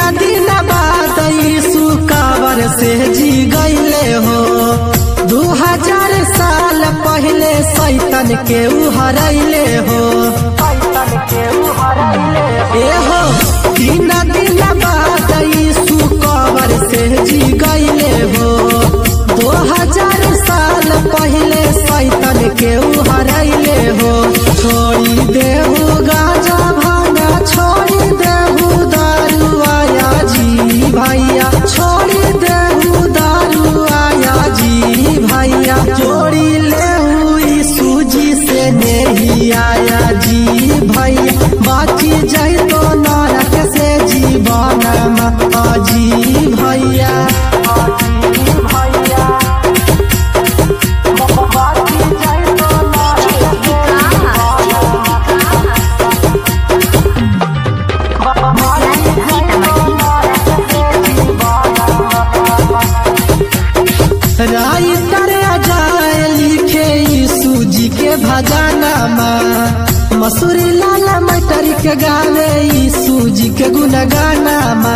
दिन बाद यीशु काबर से जी गईले हो। 2000 साल पहले शैतान के हरैले हो। ए हो दिन बाद यीशु काबर से जी गईले हो। 2000 साल पहले शैतान के हरैले हो। छोड़ी देहु गाजा भांगा, छोड़ी देहु दारू आया जी भैया, छोड़ी देहु दारू आया जी भैया। जोड़ी लेहु यीशु जी से नहीं आया जी भैया, बाची जाए तो नरक से जीवन में जी भैया। राइटर अजाए लिखे यीशु जी के भजनमा, मसूरी लाल मटर के गावे यीशु जी के गुणगानमा।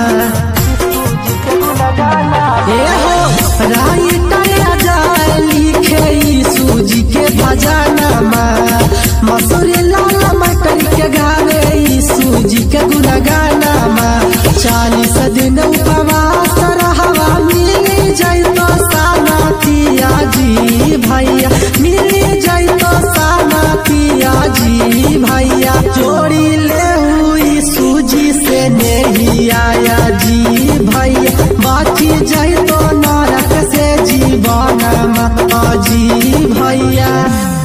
ए हो राइटर अजाए लिखे यीशु जी के भजनमा, मसूरी लाल मटर के गावे यीशु जी के गुणगानमा। 40 दिन उपवास रहवा मिल जाए तो सामतिया जी भैया, मिल जाए तो सामतिया जी भैया। जोड़ी लेहु यीशु जी से नहीं आया जी भैया, बाची जाए तो नरक से जीवन में जी भैया।